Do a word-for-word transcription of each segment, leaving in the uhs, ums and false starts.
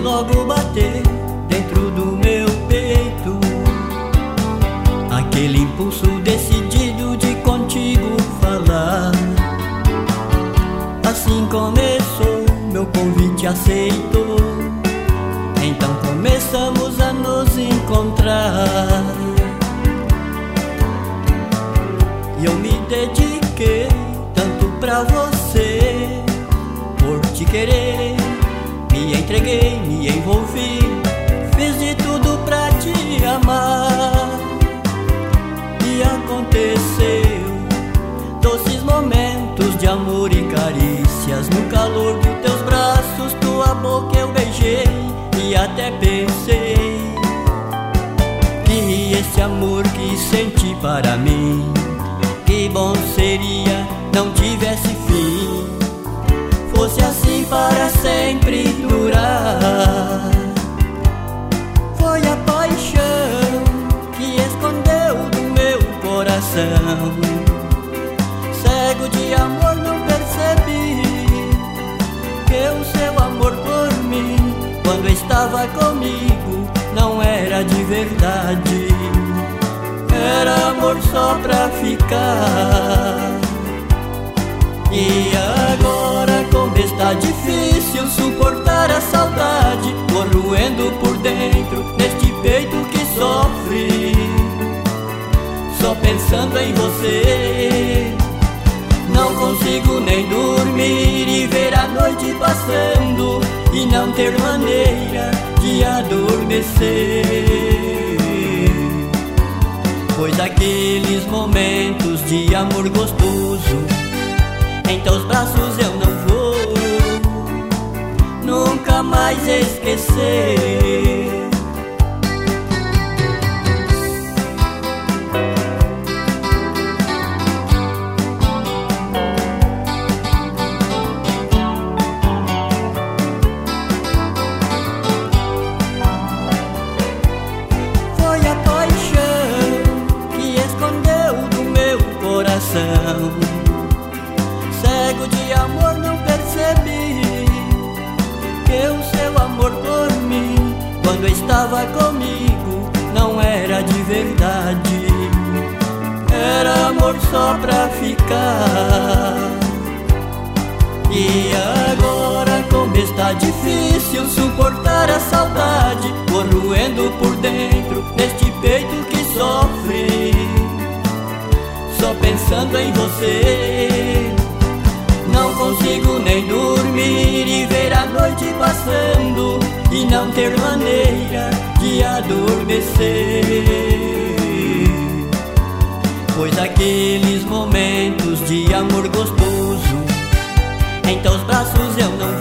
logo bater dentro do meu peito aquele impulso decidido de contigo falar. Assim começou, meu convite aceitou, então começamos a nos encontrar. E eu me dediquei tanto pra você, por te querer, me entreguei, me envolvi, fiz de tudo pra te amar. E aconteceu, doces momentos de amor e carícias, no calor dos teus braços, tua boca eu beijei e até pensei que esse amor que senti para mim, que bom seria não tivesse fim, fosse assim para sempre durar. Foi a paixão que escondeu do meu coração, cego de amor não percebi que o seu amor por mim, quando estava comigo, não era de verdade, era amor só pra ficar. E agora como está difícil suportar a saudade, corroendo por dentro neste peito que sofre, só pensando em você. Não consigo nem dormir e ver a noite passando e não ter maneira de adormecer, pois aqueles momentos de amor gostoso em teus braços eu não vou nunca mais esquecer. Foi a paixão que escondeu do meu coração, cego de amor não percebi que o seu amor por mim, quando estava comigo, não era de verdade, era amor só pra ficar. E agora como está difícil suportar a saudade, corroendo por dentro neste peito que sofre, só pensando em você. Não consigo nem dormir e ver a noite passando e não ter maneira de adormecer, pois aqueles momentos de amor gostoso em teus braços eu não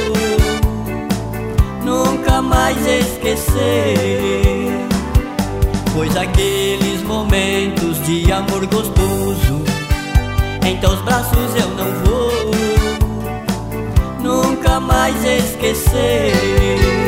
vou nunca mais esquecer, pois aqueles momentos de amor gostoso em teus braços eu não vou nunca mais esquecer.